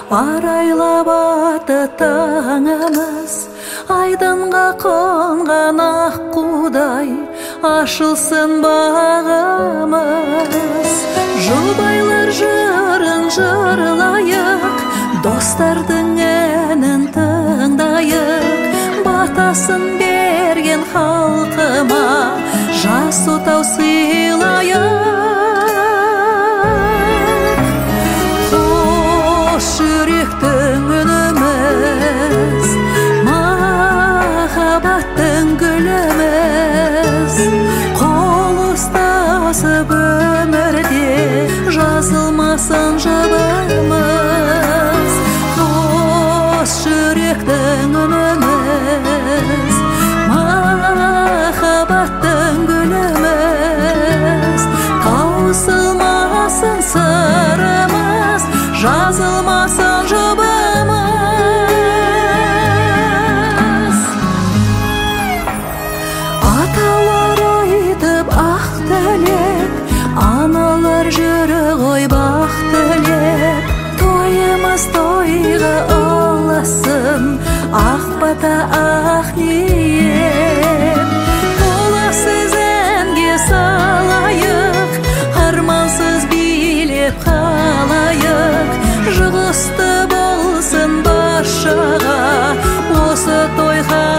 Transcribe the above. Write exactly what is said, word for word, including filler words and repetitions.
арайлап аты таңымыз, айдынға қонған аққудай ашылсын бағымыз. Жұбайлар жырын жырлайық, достардың әнін тыңдайық, батасын берген халқыма жас отау сыйлайық. Қос жүректің үніміз, махаббаттың гүліміз, қол ұстасып өмірде жазылмасын жабымыз. Қос жүректің үніміз, махаббаттың гүліміз, таусылмасын сырымыз, жазылмасын жұбымыз. Аталар айтып ақ тілек, аналар жүрі ғой бақ тілек, тойымыз тойға ұласын, ақ бата ақ ниет. Толассыз әнге салайық, армансыз билеп қалайық, жұғысты болсын баршаға осы той